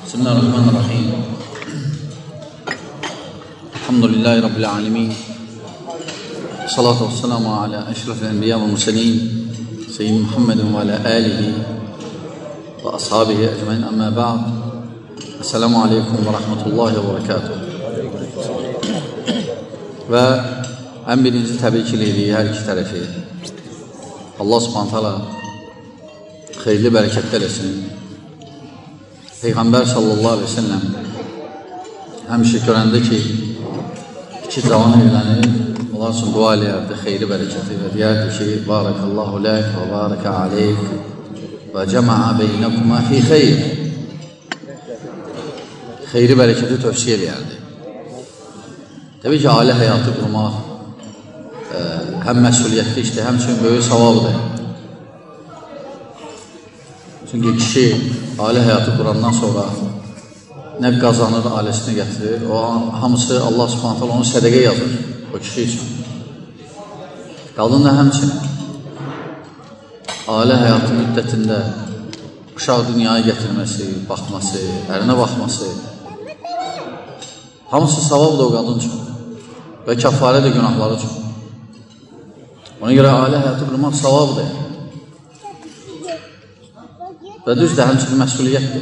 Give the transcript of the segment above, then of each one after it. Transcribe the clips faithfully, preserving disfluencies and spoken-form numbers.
Bismillahirrahmanirrahim. Elhamdülillahi Rabbil alemin. Salatu ve selamu ala eşrefil enbiya ve murselin. Seyyid Muhammedin ve ala alihi ve ashabihi ecmain, amma ba'd. Esselamu aleyküm ve rahmetullahi ve berekatuhu. Və ən birinci təbrikliyik hər iki tərəfi. Allah subhanət hala xeyirli bərəkətlər etsin. Peyğəmbər sallallahu aleyhi ve sellem həmişə görəndə ki, iki cavan evlənir, onlar üçün dua eləyərdi, xeyri bərəkəti və deyərdi ki, Barakallahu lək və barakə aleyk və cəma'a beynəkuma fi xeyr. Xeyri bərəkəti tövsiyə eləyərdi. Təbii ki, ailə həyatı qurmaq ə, həm məsuliyyətli işdir, həmçinin böyük savabdır. Çünki kişi ailə həyatı qurandan sonra nə qazanır, ailəsini gətirir, o hamısı Allah subhanət hala onu sədəqə yazır o kişi üçün. Qadın da həmçinin ailə həyatı müddətində uşaq dünyaya gətirməsi, baxması, ərinə baxması, hamısı savabdır o qadın üçün və kəffarə də günahları üçün. Ona görə ailə həyatı qurmaq savabdır və düzdür, həmçinin məsuliyyətdir.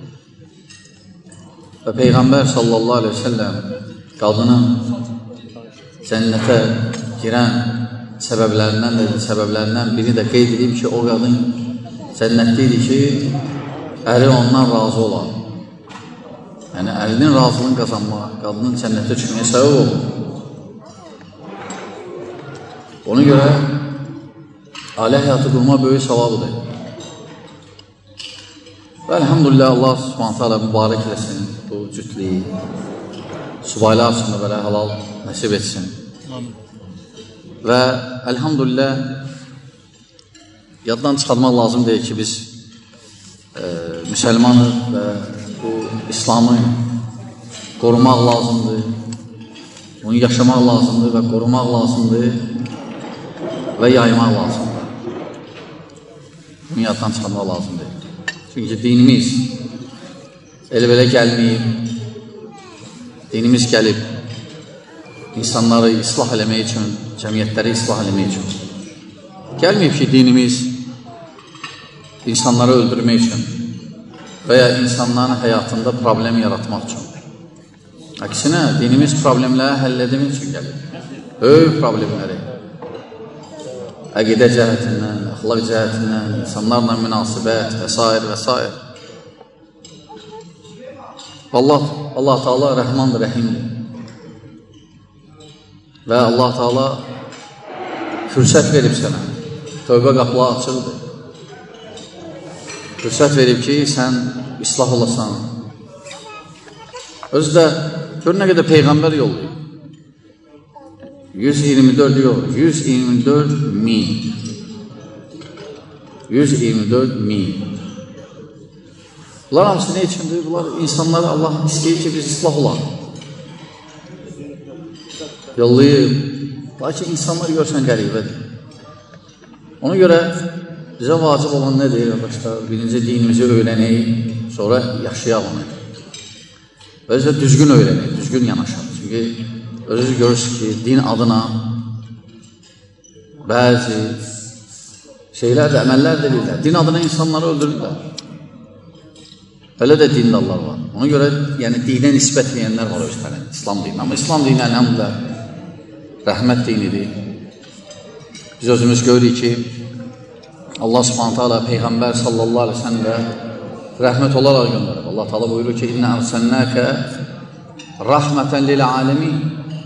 Və Peyğəmbər sallallahu aleyhi ve sellem qadının cənnətə girən səbəblərindən də səbəblərindən biri də qeyd edib ki, o qadın cənnətlidir ki, əri ondan razı olan. Yəni, ərinin razılığını qazanmaq, qadının cənnətə düşməyə səbəb olur. Ona görə ailə həyatı qurma böyük savabıdır. Və elhamdülillah, Allah subhanət hala mübarək eləsin bu cütlüyü, subaylar üçün də belə halal nəsib etsin. Və elhamdülillah, yaddan çıxarmaq lazım deyil ki, biz e, müsəlmanıq və bu İslamı qorumaq lazımdır, onu yaşamaq lazımdır və qorumaq lazımdır və yaymaq lazımdır. Bunu yaddan çıxarmaq lazımdır. Çünki dinimiz elə-belə gəlməyib, dinimiz gəlib insanları islah eləmək üçün, cəmiyyətləri islah eləmək üçün. Gəlməyib ki, dinimiz insanları öldürmək üçün və ya insanların həyatında problem yaratmaq üçün. Əksinə, dinimiz problemləri həll edmək üçün gəlir. Böyük problemləri. Əqidə cəhətindən, əxlaq cəhətindən, insanlarla münasibət və s. və s. Allah, Allah Teala rəhmandır, rəhimdir. Və Allah Teala fürsət verib sənə. Tövbə qapıları açıqdır. Fürsət verib ki, sən islah olasan. Özü də gör nə qədər Peyğəmbər yollayıb. yüz iyirmi dörd yox, yüz iyirmi dörd min. yüz iyirmi dörd min. Bunlar hamısı nə üçündür? Bunlar insanları Allah istəyir ki, biz islah olaq. Yollayıb. Lakin insanlar görsən qəribədir. Ona görə bizə vacib olan nə deyir, arkadaşlar? Birinci dinimizi öyrənək, sonra yaşayaq onu. Və bizə düzgün öyrənək, düzgün yanaşaq. Çünki özünüz görürsünüz ki, din adına bəzi şeylər də, əməllər də bilirlər. Din adına insanları öldürürlər. Belə də dindallar var. Ona görə yəni, dinə nisbət edənlər var özləri, İslam dini. Amma İslam dini əlhamdülillah rəhmət dinidir. Biz özümüz görürük ki, Allah subhanət hala Peyğəmbər sallallahu aleyhi ve sellem rəhmət olaraq göndərib. Allah Teala buyurur ki, İnnə ərsənnəkə rəhmətən lil aləmin.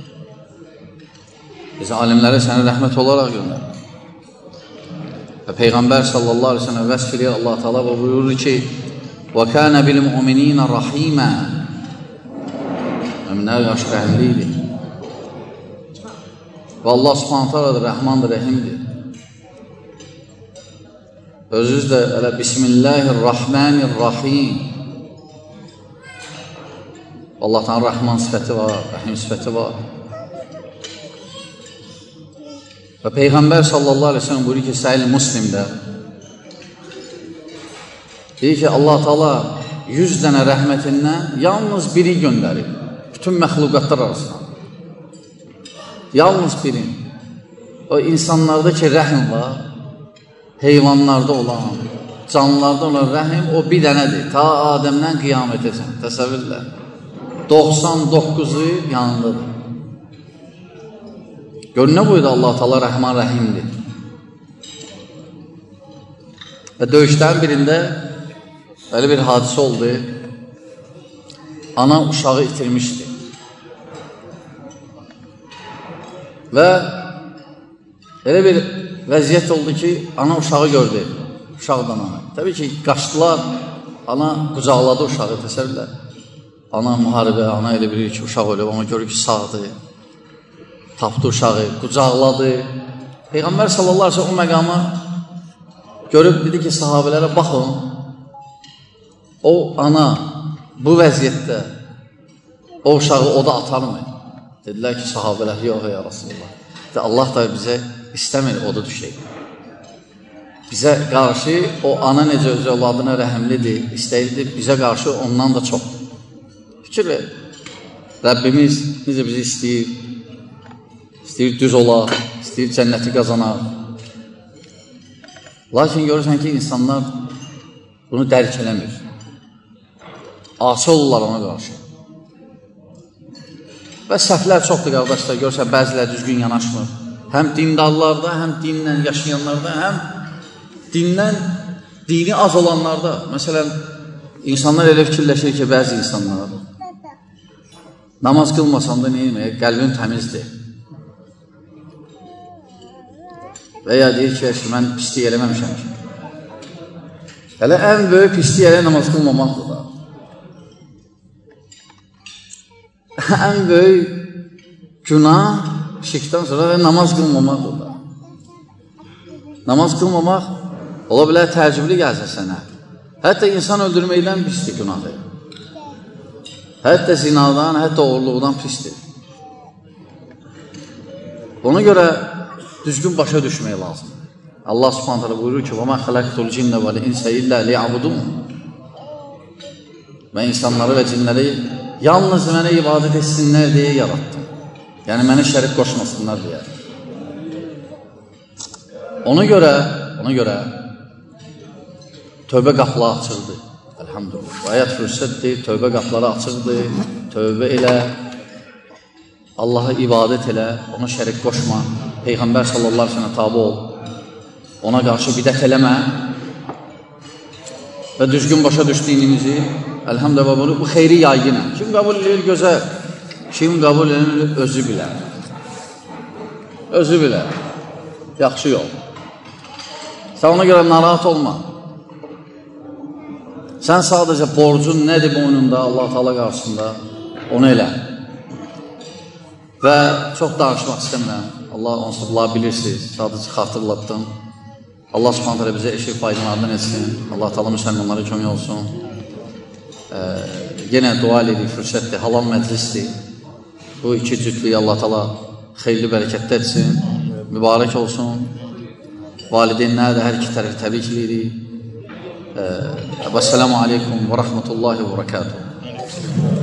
Biz alimləri səni rəhmət olaraq göndərir. Və Peyğəmbər sallallahu aleyhi ve sellem vəsf edir Allah Teala və buyurur ki, وَكَانَ بِالْمُؤْمِنِينَ رَحِيمًا. Müminlər qarşı rəhimlidir. Və Allah subhanət hala da rəhmandır, rəhimdir. Özünüz də elə Bismillahirrahmanirrahim. Allah'tan Rahman sifəti var, Rəhim sifəti var. Və Peyğəmbər sallallahu aleyhi ve sellem buyuruyor ki, Sahih Müslimdə deyir ki, Allah Teala yüz dənə rəhmətindən yalnız biri göndərib. Bütün məxluqatlar arasında. Yalnız biri. O insanlardakı rəhim var, heyvanlarda olan, canlılarda olan rəhim o bir dənədir. Ta Adəmdən qiyamətəsən. Təsəvvürlər. doxsan doqquzu yanındadır. Gör nə buydu Allah Teala Rəhman Rəhimdir. Və döyüşlərin birində belə bir hadisə oldu. Ana uşağı itirmişdi. Və elə bir vəziyyət oldu ki, ana uşağı gördü. Uşaqdan ana. Təbii ki, qaçdılar. Ana qucaqladı uşağı, təsəvvürlər. Ana müharibə, ana elə bilir ki, uşaq ölüb, amma görür ki, sağdır. Tapdı uşağı, qucaqladı. Peyğəmbər sallallahu aleyhi ve sellem o məqamı görüb dedi ki, sahabələrə baxın. O ana bu vəziyyətdə o uşağı oda atarmı? Dedilər ki, sahabələr, yox ya Rasulullah. De, Allah da bizə istəmir oda düşək. Bizə qarşı o ana necə öz övladına rəhimlidir, istəyirdir, bizə qarşı ondan da çox. Fikir ver. Rəbbimiz necə bizi istəyir, istəyir düz olar, istəyir cənnəti qazanar. Lakin görürsən ki, insanlar bunu dərk eləmir. Asi olurlar ona qarşı. Və səhvlər çoxdur, qardaşlar. Görürsən, bəzilər düzgün yanaşmır. Həm dindarlarda, həm dinlə yaşayanlarda, həm dindən, dini az olanlarda. Məsələn, insanlar elə fikirləşir ki, bəzi insanlar namaz qılmasan da neymək, qəlbin təmizdir. Və ya deyir ki, mən pislik eləməmişəm ki. Hələ ən böyük pislik elə namaz qılmamaqdır da. Ən böyük günah şirkdən sonra və namaz qılmamaqdır da. Namaz qılmamaq ola bilər təəccüblü gəlsə sənə. Hətta insan öldürməkdən pisdir günahdır. Hətta zinadan, hətta oğurluqdan pisdir. Ona görə düzgün başa düşmək lazım. Allah subhanahu teala buyurur ki, وَمَا خَلَقْتُ الْجِنَّ وَالْاِنْسَ إِلَّا لِيَعْبُدُونَ Və insanları və cinləri yalnız mənə ibadət etsinlər deyə yarattım. Yəni, mənə şərik qoşmasınlar deyə. Ona görə, ona görə tövbə qapıları açıqdır. Elhamdülillah. Ayət fürsətdir, tövbə qapıları açıqdır. Tövbə elə, Allaha ibadət elə, ona şərik qoşma. Peyğəmbər sallallahu aleyhi ve sellem tabi ol. Ona qarşı bidət eləmə. Və düzgün başa düşdüyünümüzü, elhamdülillah, bunu, bu xeyri yaygınə. Kim qəbul edir gözəl, kim qəbul edir özü bilər. Özü bilər. Yaxşı yol. Sən ona görə narahat olma. Sən sadəcə borcun nədir boynunda Allah Teala qarşısında, onu elə. Və çox danışmaq istəmirəm. Allah onsuz bunları bilirsiniz. Sadəcə xatırlatdım. Allah subhanahu teala bizə eşit faydalarından etsin. Allah Teala müsəlmanlara kömək olsun. Ee, yenə dua edirik, fürsətdir, halal məclisdir. Bu iki cütlüyü Allah Teala xeyirli bərəkətdə etsin. Mübarək olsun. Valideynlərə də hər iki tərəf təbrik edirik. Ee, Vəssalamu aleykum və rəhmətullahi və bərəkatuhu.